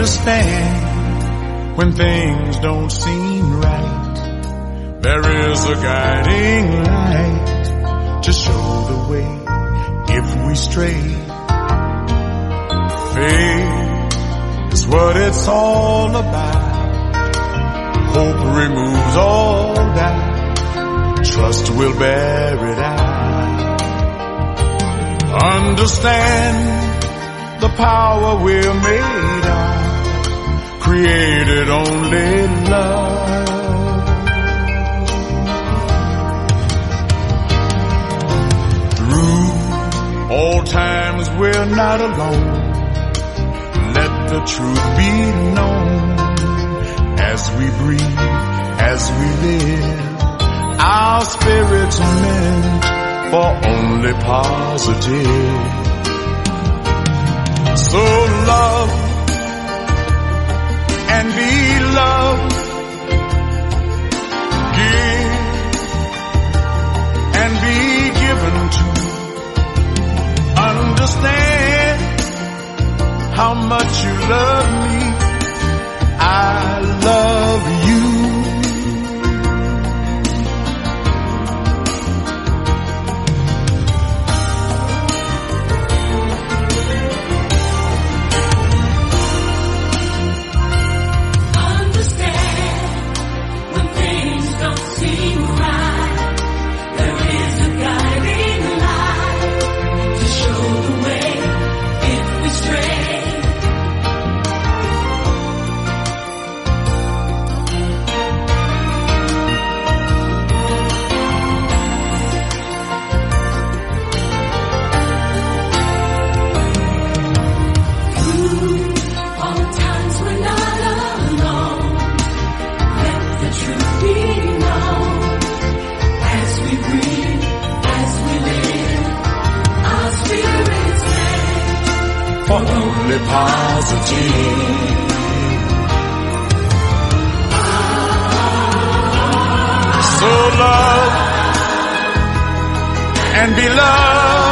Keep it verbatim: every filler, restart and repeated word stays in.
understand when things don't seem right. There is a guiding light to show the way if we stray. Faith is what it's all about. Hope removes all doubt. Trust will bear it out. Understand the power we're made of, created only love. Through all times we're not alone. Let the truth be known. As we breathe, as we live, our spirits are meant for only positive. So love and be loved. Give and be given to. Understand how much you love me. I love you. Only positive. So love and be loved.